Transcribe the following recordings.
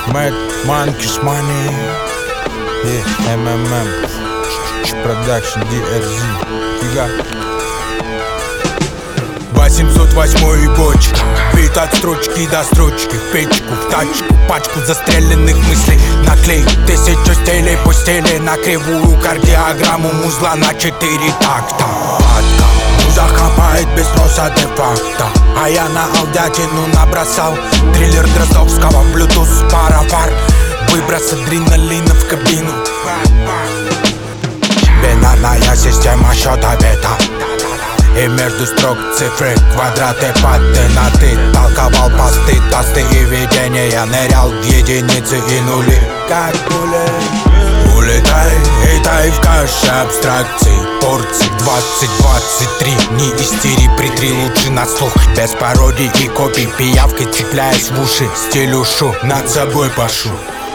Mad Monkeys Money, yeah, MMM Production, DRZ, фига. 808 бочка, бит от строчки до строчки, в печку, в тачку, пачку застреленных мыслей. Наклей 1000 стелей по стеле на кривую кардиограмму музла на 4 такта. Муза хапает без спроса де-факто, а я на алдятину набросал триллер Дроздовского в Bluetooth паровар. Выброс адреналина в кабину. Бинарная система счета бета, и между строк цифры, квадраты, патенаты. Толковал посты, тосты и видения. Нырял в единицы и нули, как пули. Улетай и тай в каше абстракций. Порций 20-23. Не истери, притри лучше на слух. Без пародий и копий, пиявкой цепляясь в уши. Стилюшу, над собой пошу.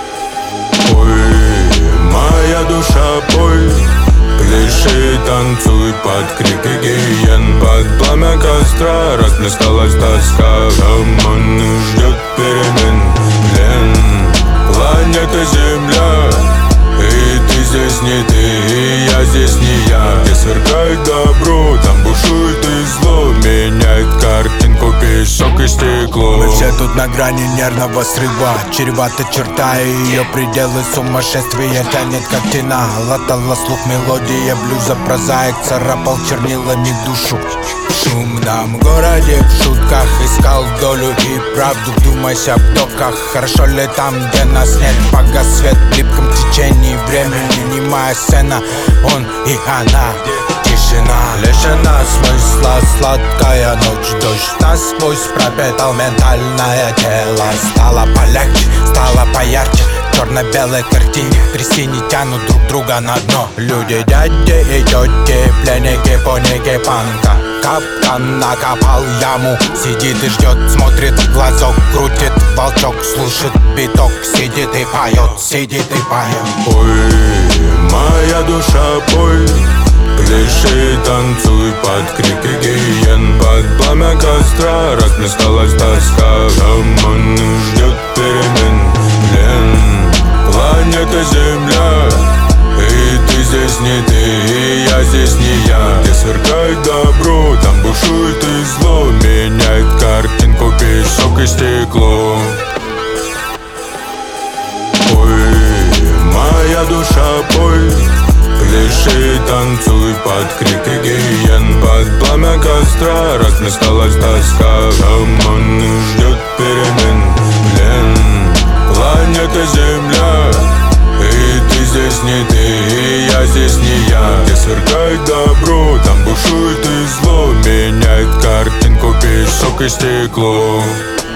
Ой, моя душа, пой, пляши, танцуй под крики гиен. Под пламя костра расплескалась тоска. Гомон ждет перемен, плен. Планета Земля, и ты здесь не ты, и я здесь не я. Где сверкает добро, там бушует и зло. Меняет картинку песок и стекло. Мы все тут на грани нервного срыва. Чревата черта и ее пределы сумасшествия тянет как тена. Латала слух мелодия блюза. Прозаик царапал чернилами душу. В шумном городе в шутках искал долю и правду. Вдумайся в токах, хорошо ли там, где нас нет. Погас свет в липком течении времени. Немая сцена, он и она. Тишина лишена смысла, сладкая ночь. Дождь насквозь пропитал ментальное тело. Стало полегче, стало поярче. Черно-белой картине трясини тянут друг друга на дно. Люди, дяди и тети, пленники, поники, панка. Капкан накопал яму, сидит и ждет, смотрит в глазок, крутит волчок, слушает биток, сидит и поет, сидит и поет. Ой, моя душа, пой, пляши, танцуй под крики гиен. Под пламя костра расплескалась тоска. Гомон ждет перемен, плен. Планета Земля, и ты здесь не ты, и я здесь не я. Где сверкает добро, там бушует и зло. Меняет картинку песок и стекло. Ой, моя душа, пой, пляши, танцуй под крики гиен. Под пламя костра расплескалась тоска. Гомон ждет перемен, плен. Планета Земля, и ты здесь не ты, и я здесь не я. Где сверкает добро, там бушует и зло. Меняет картинку песок и стекло.